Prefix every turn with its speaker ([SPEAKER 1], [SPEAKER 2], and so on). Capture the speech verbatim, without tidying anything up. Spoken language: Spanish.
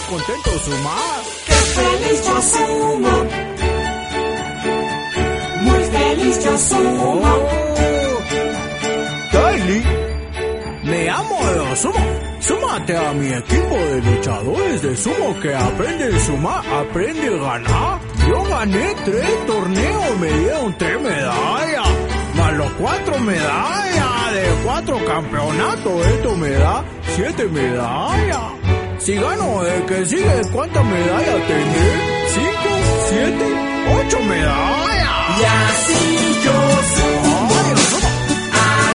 [SPEAKER 1] contento sumar.
[SPEAKER 2] ¡Qué feliz yo sumo! Muy feliz yo sumo.
[SPEAKER 1] Oh, Daily, me amo de sumo. Súmate a mi equipo de luchadores de sumo que aprenden a sumar, aprende a ganar. Yo gané tres torneos, me dieron tres medallas, más los cuatro medallas de cuatro campeonatos, esto me da siete medallas. Si gano el que sigue, ¿cuántas medallas tendré? Cinco, siete, ocho medallas.
[SPEAKER 2] Y así yo